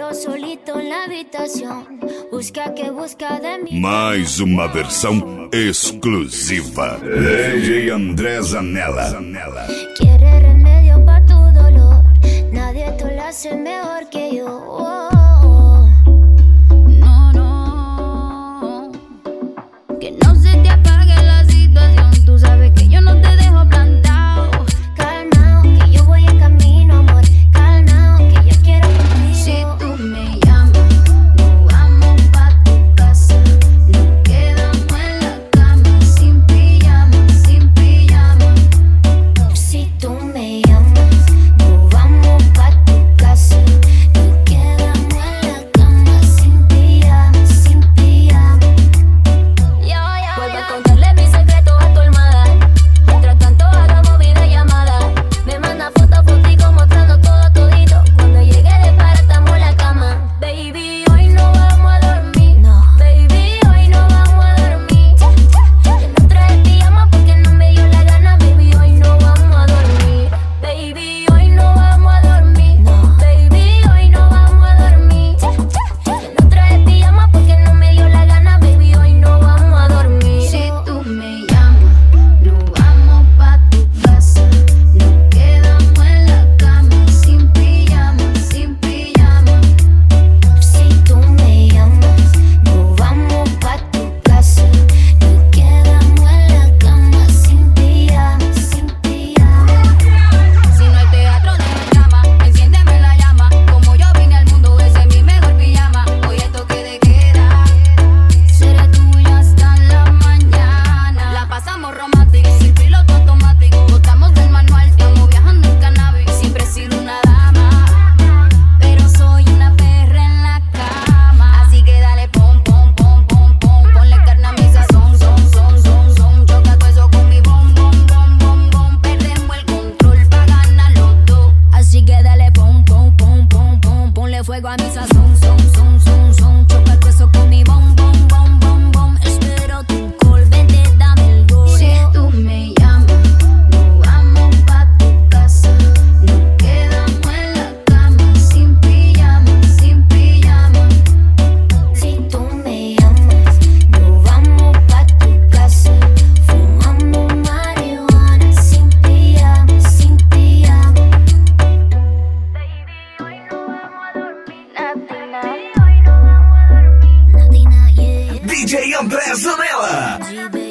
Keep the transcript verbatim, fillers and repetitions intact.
solo, solito en la habitación. Busca que busca de mí. Mais uma versão exclusiva. D J André Zanella. Quiere remedio pa' tu dolor. Nadie te lo hace mejor que yo. Oh, oh. No, no. Que no se te apague la situación. Tú sabes que yo no te dejo plantado. Calmao, que yo voy en camino, amor. Calmao, que yo quiero contigo. Si tú me llamas, nos vamos pa' tu casa. Nos quedamos en la cama, sin pijama, sin pijama. Si tú me llamas, nos vamos pa' tu casa. Nos quedamos en la cama, sin pijama, sin pijama. Vuelve a contarle mis secretos a tu almohada. Mientras tanto hagamos videollamada. Me manda foto, fotico mostrando todo todito. Cuando llegue de para estamos en la cama. Baby, hoy no vamos a dormir. No. Baby, hoy no vamos a dormir. Que no traje pijama porque no me dio la gana. Baby, hoy no vamos a dormir. Baby, hoy no vamos a dormir. No. Baby, hoy no vamos a dormir. Que no traje pijama porque no me dio la gana. Baby, hoy no vamos a dormir. Si tú me llamas, nos vamos pa' tu casa. Nos quedamos en la cama, sin pijama, sin pijama. Si tú me llamas, nos vamos pa' tu casa. Nos quedamos en la cama, sin pijama, sin pijama. Si no hay teatro, no hay drama. Enciéndeme la llama. Como yo vine al mundo, ese es mi mejor pijama. Hoy es toque de queda. Seré tuya hasta la mañana. La pasamos romántica, sin piloto automático. Botamos del manual, estamos viajando en cannabis. Siempre he sido una dama, pero soy una perra en la cama. Así que dale pom, pom, pom, pom, pom. Ponle carne a mi sazón, son, son, son, son. Choca todo eso con mi bom, bom, bom, bom, bom. Perdemos el control pa' ganar los dos. Así que dale pom, pom, pom, pom, pom. Ponle fuego a mi sazón, son, son, son, son. Choca el hueso con mi bom, bom, bom, bom, bom. Espero tu call, vente, dame el gol. Si tú me llamas, nos vamos pa' tu casa. Nos quedamos en la cama, sin pijama, sin pijama. Si tú me llamas, nos vamos pa' tu casa. Fumamos marihuana, sin pijama, sin pijama. Baby, hoy no vamos a dormir. Latina. Hoy no vamos a dormir. Latina, yeah. D J André Zanella. G,